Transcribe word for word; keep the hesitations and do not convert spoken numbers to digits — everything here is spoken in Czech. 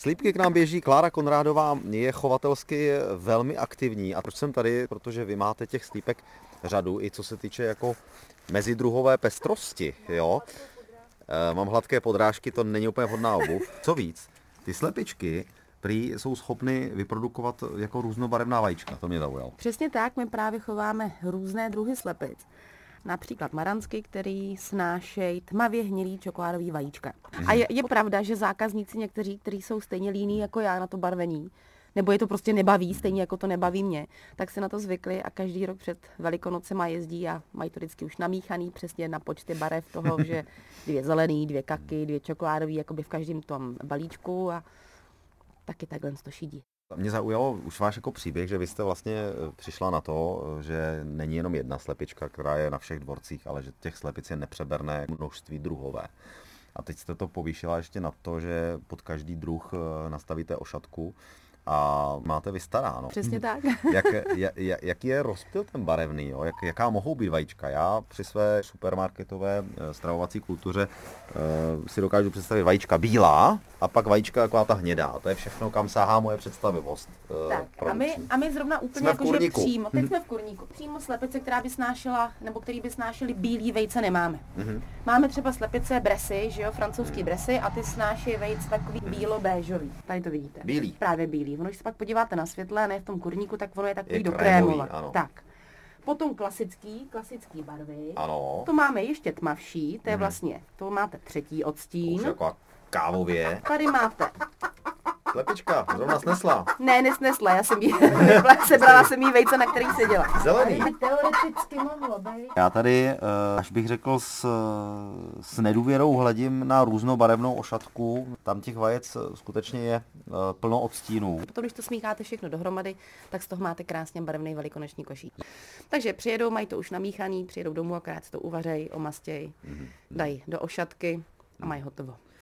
Slípky k nám běží, Klára Konrádová je chovatelsky velmi aktivní. A proč jsem tady? Protože vy máte těch slípek řadu, i co se týče jako mezidruhové pestrosti. Jo? E, mám hladké podrážky, to není úplně vhodná obuv. Co víc, ty slepičky prý jsou schopny vyprodukovat jako různobarevná vajíčka, to mě zaujalo. Přesně tak, my právě chováme různé druhy slepic. Například maransky, který snášejí tmavě hnědý čokoládový vajíčka. A je, je pravda, že zákazníci někteří, kteří jsou stejně líní jako já na to barvení, nebo je to prostě nebaví, stejně jako to nebaví mě, tak se na to zvykli a každý rok před Velikonocema jezdí a mají to vždycky už namíchaný přesně na počty barev toho, že dvě zelený, dvě kaky, dvě čokoládový, jakoby v každém tom balíčku a taky takhle to šidí. Mě zaujalo už váš jako příběh, že vy jste vlastně přišla na to, že není jenom jedna slepička, která je na všech dvorcích, ale že těch slepic je nepřeberné množství druhové. A teď jste to povýšila ještě na to, že pod každý druh nastavíte ošatku a máte vystaráno. Přesně tak. Jak, jak, jaký je rozptyl ten barevný, jo? Jak, jaká mohou být vajíčka? Já při své supermarketové stravovací kultuře uh, si dokážu představit vajíčka bílá a pak vajíčka taková ta hnědá. To je všechno, kam sahá moje představivost. Uh, tak, a my, a my zrovna úplně jakože přímo, teď jsme v kurníku, přímo slepice, která by snášela, nebo který by snášely bílý vejce, nemáme. Mm-hmm. Máme třeba slepice bresy, že jo, francouzský bresy a ty snáší vejce takový bílo-béžový. Tady to vidíte. Bílý. Právě bílý. Ono, když se pak podíváte na světle, ne v tom kurníku, tak ono je takový do krémové. Tak. Potom klasický, klasický barvy. Ano. To máme ještě tmavší, to je vlastně, to máte třetí odstín. Už jako kávově. Tady máte. Slepička, zrovna snesla. Ne, nesnesla, já jsem jí, sebrala jsem jí vejce, na kterých seděla. Zelený. Teoreticky mohlo být. Já tady, až bych řekl, s, s nedůvěrou hledím na různobarevnou ošatku. Tam těch vajec skutečně je plno odstínů. Potom, když to smícháte všechno dohromady, tak z toho máte krásně barevný velikonoční košík. Takže přijedou, mají to už namíchaný, přijedou domů, akorát si to uvařejí, omastějí, dají do ošatky a mají hotovo.